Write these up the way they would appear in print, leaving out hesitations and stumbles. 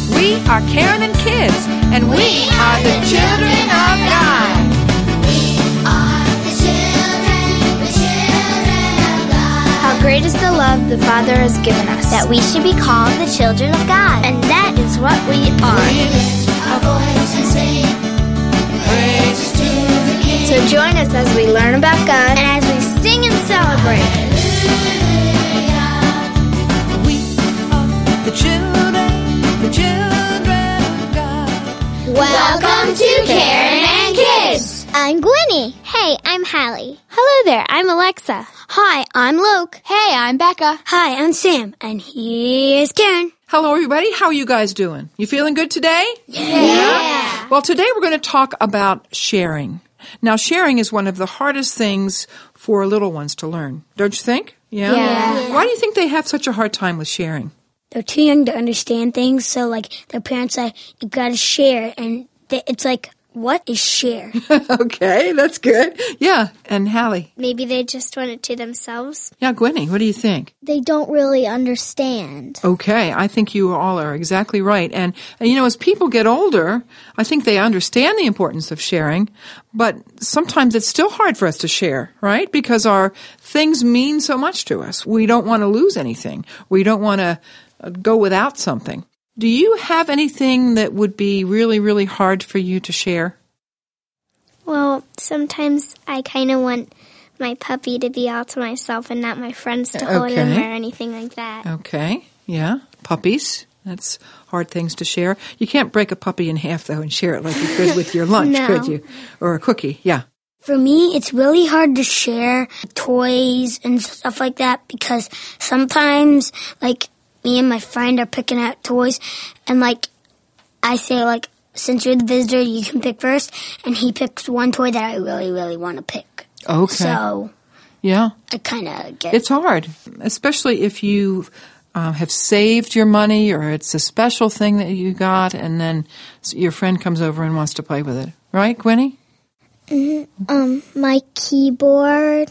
We are Karen and Kids, and we are the children of God. We are the children of God. How great is the love the Father has given us, That we should be called the children of God. and that is what we are. We lift our voice and sing praises to the King. So join us as we learn about God and as we sing and celebrate. We are the children of God. Welcome to Karen and Kids. I'm Gwenny. Hey, I'm Hallie. Hello there, I'm Alexa. Hi, I'm Luke. Hey, I'm Becca. Hi, I'm Sam. And here's Karen. Hello, everybody. How are you guys doing? You feeling good today? Yeah. Well, today we're going to talk about sharing. Now, sharing is one of the hardest things for little ones to learn, don't you think? Yeah. Why do you think they have such a hard time with sharing? They're too young to understand things, so their parents say, you gotta share, and it's like, what is share? Okay, that's good. Yeah, and Hallie. Maybe they just want it to themselves. Yeah, Gwenny, what do you think? They don't really understand. Okay, I think you all are exactly right. And as people get older, I think they understand the importance of sharing, but sometimes it's still hard for us to share, right? Because our things mean so much to us. We don't want to lose anything. We don't want to go without something. Do you have anything that would be really, really hard for you to share? Well, sometimes I kind of want my puppy to be all to myself and not my friends to hold him Okay. or anything like that. Okay, yeah. Puppies, that's hard things to share. You can't break a puppy in half, though, and share it like you could with your lunch, No. could you? Or a cookie, yeah. For me, it's really hard to share toys and stuff like that, because sometimes, me and my friend are picking out toys, and I say, since you're the visitor, you can pick first, and he picks one toy that I really, really want to pick. Okay. So Yeah. I kind of get It's hard, especially if you have saved your money or it's a special thing that you got and then your friend comes over and wants to play with it. Right, Gwenny? My keyboard.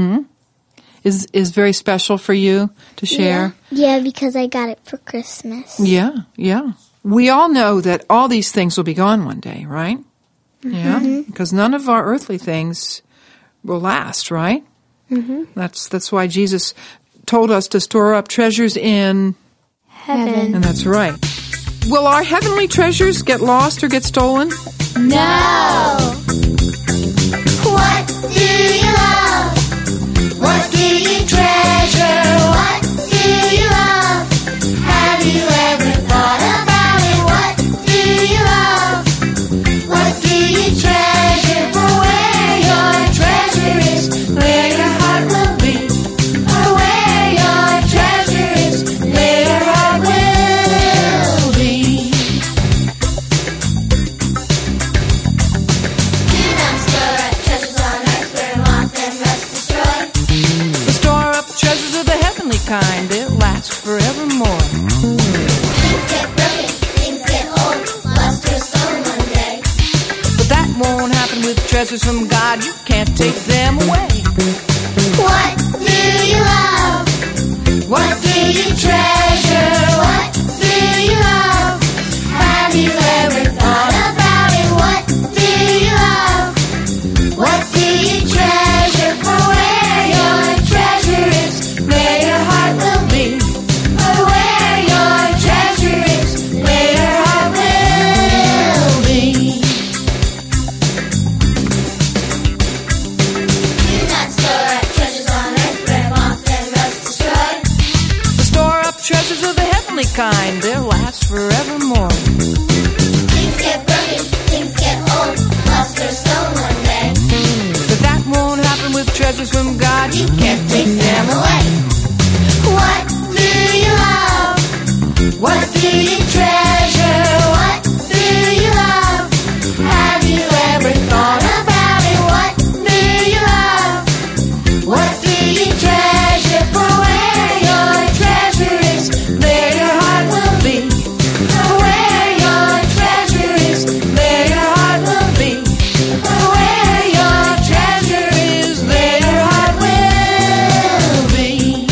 Is very special for you to share? Yeah, because I got it for Christmas. Yeah. We all know that all these things will be gone one day, right? Yeah, because none of our earthly things will last, right? That's why Jesus told us to store up treasures in Heaven. and that's right. Will our heavenly treasures get lost or get stolen? No. What do you love? What do you treasure? What do you love? Have you ever thought about it? What do you love? What do you treasure? For where your treasure is, where your heart will be. For where your treasure is, there your heart will be. Do not store up treasures on earth where moth and rust destroy. To store up treasures of the heavenly kind that last forevermore. Things get broken, things get old, lost or stolen one day. But that won't happen with treasures from God. You can't take them away. What do you love? What do you treasure? What do you love? Have you ever thought about it? What do you love? What do you treasure? For where your treasure is, there your heart will be. For where your treasure is, there your heart will be. Do not store up treasures on earth where moth and rust destroy. To store up treasures of the heavenly kind that last forevermore. Things get broken, things get old, lost or stolen one day. But that won't happen with treasures from God. You can't take them away. What do you love? What do you treasure? What do you love? Have you ever thought about it? What do you love? What do you treasure? For where your treasure is, there your heart will be. For where your treasure is, there your heart will be. For where your treasure is, there your heart will be.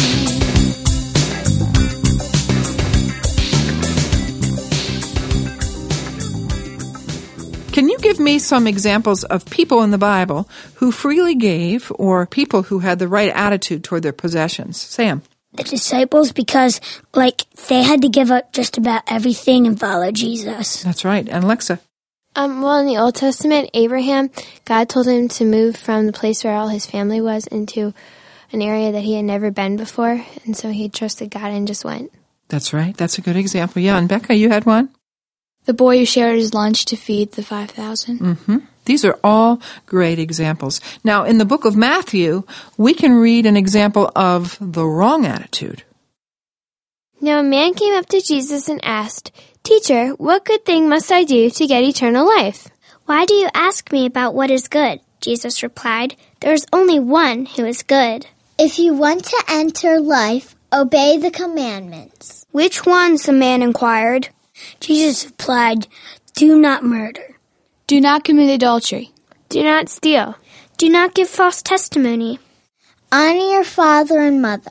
give me some examples of people in the Bible who freely gave or people who had the right attitude toward their possessions. Sam. The disciples, because, they had to give up just about everything and follow Jesus. That's right. And Alexa. Well, in the Old Testament, Abraham, God told him to move from the place where all his family was into an area that he had never been before, and so he trusted God and just went. That's right. That's a good example. Yeah, and Becca, you had one? The boy who shared his lunch to feed the 5,000. Mm-hmm. These are all great examples. Now, in the book of Matthew, we can read an example of the wrong attitude. Now a man came up to Jesus and asked, "Teacher, what good thing must I do to get eternal life?" Why do you ask me about what is good? Jesus replied, there is only one who is good. If you want to enter life, obey the commandments. Which ones? The man inquired. Jesus replied, do not murder. Do not commit adultery. Do not steal. Do not give false testimony. Honor your father and mother.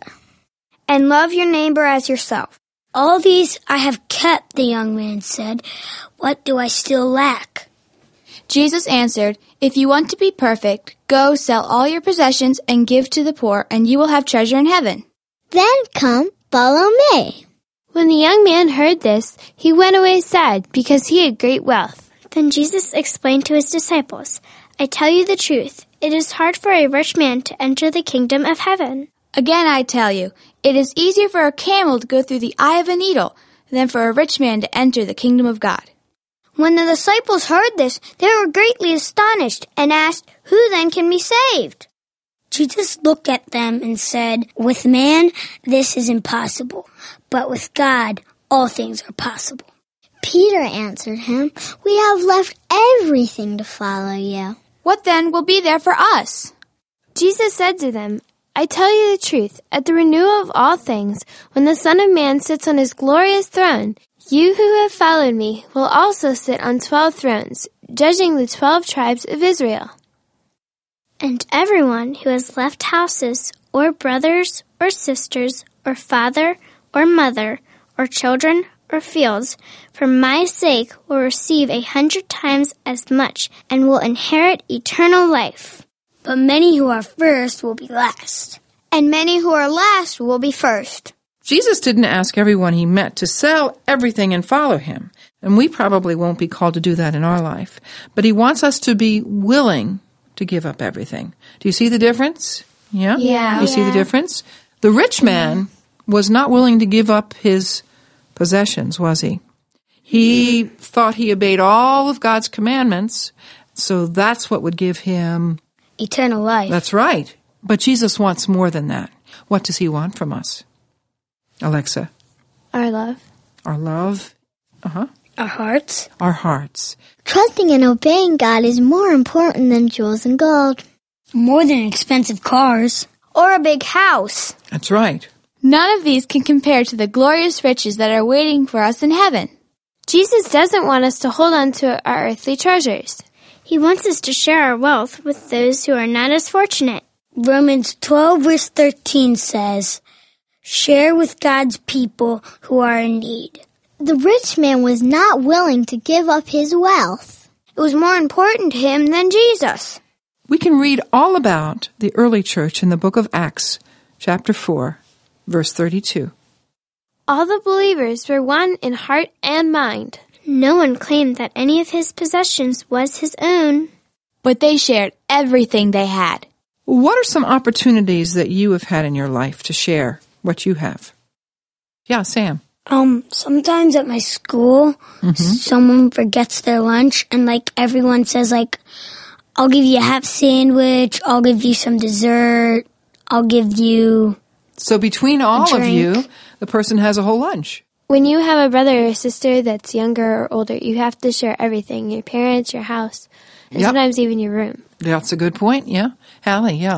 And love your neighbor as yourself. All these I have kept, the young man said. What do I still lack? Jesus answered, If you want to be perfect, go sell all your possessions and give to the poor, and you will have treasure in heaven. Then come, follow me. When the young man heard this, he went away sad because he had great wealth. Then Jesus explained to his disciples, I tell you the truth, it is hard for a rich man to enter the kingdom of heaven. Again, I tell you, it is easier for a camel to go through the eye of a needle than for a rich man to enter the kingdom of God. When the disciples heard this, they were greatly astonished and asked, Who then can be saved? Jesus looked at them and said, With man, this is impossible, but with God, all things are possible. Peter answered him, We have left everything to follow you. What then will be there for us? Jesus said to them, I tell you the truth, at the renewal of all things, when the Son of Man sits on his glorious throne, you who have followed me will also sit on 12 thrones, judging the 12 tribes of Israel. And everyone who has left houses, or brothers, or sisters, or father, or mother, or children, or fields, for my sake will receive 100 times as much, and will inherit eternal life. But many who are first will be last, and many who are last will be first. Jesus didn't ask everyone he met to sell everything and follow him, and we probably won't be called to do that in our life. But he wants us to be willing to give up everything. Do you see the difference? Yeah? Yeah. You see the difference? The rich man was not willing to give up his possessions, was he? He thought he obeyed all of God's commandments, so that's what would give him eternal life. That's right. But Jesus wants more than that. What does he want from us? Alexa. Our love. Our love. Our hearts. Our hearts. Trusting and obeying God is more important than jewels and gold. More than expensive cars. Or a big house. That's right. None of these can compare to the glorious riches that are waiting for us in heaven. Jesus doesn't want us to hold on to our earthly treasures. He wants us to share our wealth with those who are not as fortunate. Romans 12 verse 13 says, Share with God's people who are in need. The rich man was not willing to give up his wealth. It was more important to him than Jesus. We can read all about the early church in the book of Acts, chapter 4, verse 32. All the believers were one in heart and mind. No one claimed that any of his possessions was his own. But they shared everything they had. What are some opportunities that you have had in your life to share what you have? Yeah, Sam. Sometimes at my school, someone forgets their lunch and everyone says I'll give you a half sandwich, I'll give you some dessert, I'll give you So between all of you, the person has a whole lunch. When you have a brother or sister that's younger or older, you have to share everything, your parents, your house, and sometimes even your room. That's a good point, yeah. Hallie, yeah.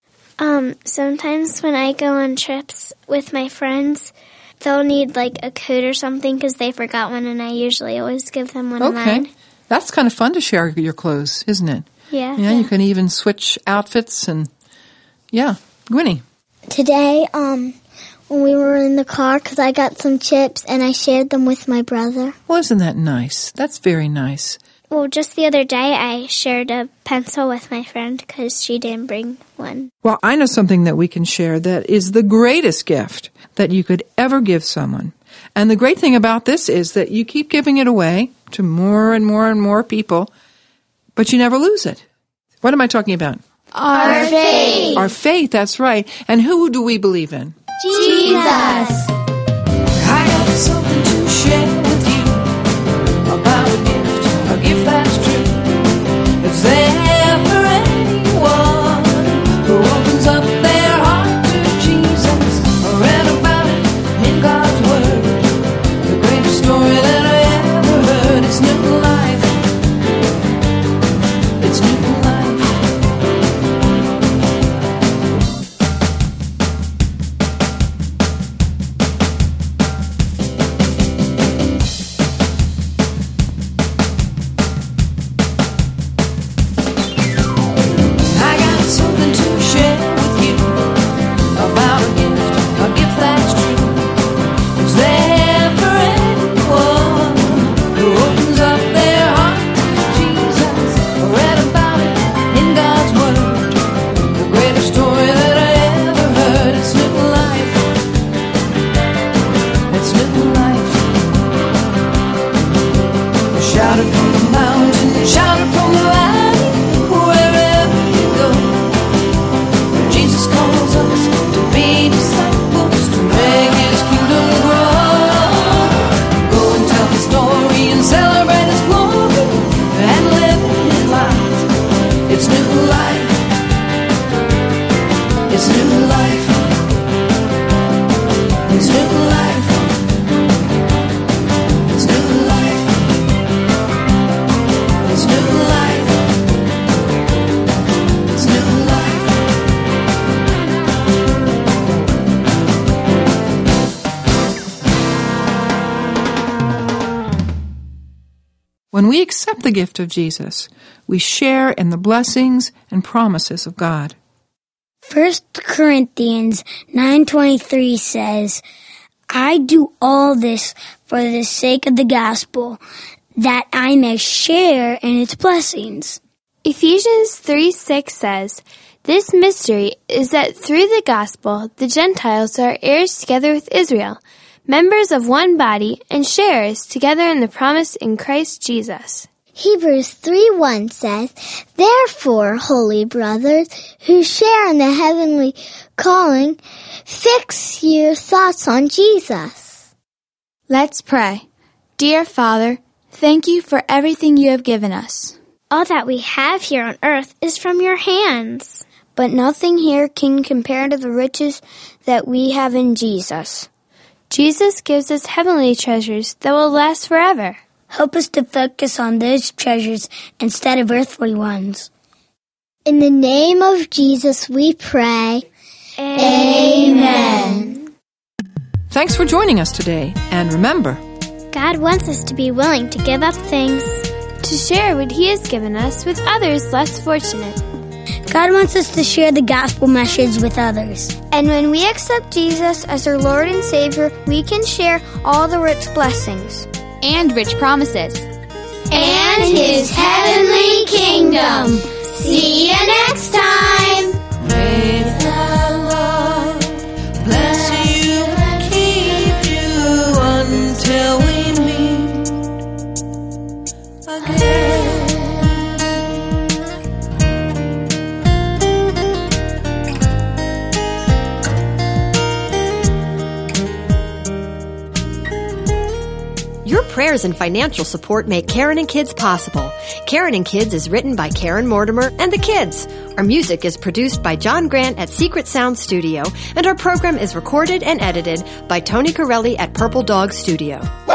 Sometimes when I go on trips with my friends, they'll need a coat or something because they forgot one, and I usually always give them one of mine. That's kind of fun to share your clothes, isn't it? Yeah. Yeah, you can even switch outfits and, yeah. Gwynnie. Today, when we were in the car, because I got some chips and I shared them with my brother. Well, isn't that nice? That's very nice. Well, just the other day I shared a pencil with my friend because she didn't bring one. Well, I know something that we can share that is the greatest gift that you could ever give someone. And the great thing about this is that you keep giving it away to more and more and more people, but you never lose it. What am I talking about? Our faith. Our faith, that's right. And who do we believe in? Jesus. I got something to share with you about a gift that's true. Is there for anyone who opens up their heart to Jesus? I read about it in God's Word. The greatest story that I ever heard. It's new life. It's new life. I got something to share with you about a gift that's true. Is there for anyone who opens up their heart to Jesus? I read about it in God's Word. The greatest story that I ever heard. It's new life. It's new life. Shout it from the mountain, shout it from the valley, wherever you go. Jesus calls us to be disciples, to make His kingdom grow. Go and tell His story and celebrate His glory and live His life. It's new life. It's new life. It's new life. It's new life. It's new life. It's new life. When we accept the gift of Jesus, we share in the blessings and promises of God. 1 Corinthians 9:23 says, I do all this for the sake of the gospel, that I may share in its blessings. Ephesians 3:6 says, This mystery is that through the gospel the Gentiles are heirs together with Israel, members of one body, and sharers together in the promise in Christ Jesus. Hebrews 3:1 says, Therefore, holy brothers, who share in the heavenly calling, fix your thoughts on Jesus. Let's pray. Dear Father, thank you for everything you have given us. All that we have here on earth is from your hands. But nothing here can compare to the riches that we have in Jesus. Jesus gives us heavenly treasures that will last forever. Help us to focus on those treasures instead of earthly ones. In the name of Jesus we pray. Amen. Thanks for joining us today. And remember, God wants us to be willing to give up things. To share what He has given us with others less fortunate. God wants us to share the gospel message with others. And when we accept Jesus as our Lord and Savior, we can share all the rich blessings. And rich promises. And His heavenly kingdom. See you next time. May the Lord bless you and keep you until we meet again. Your prayers and financial support make Karen and Kids possible. Karen and Kids is written by Karen Mortimer and the kids. Our music is produced by John Grant at Secret Sound Studio, and our program is recorded and edited by Tony Corelli at Purple Dog Studio.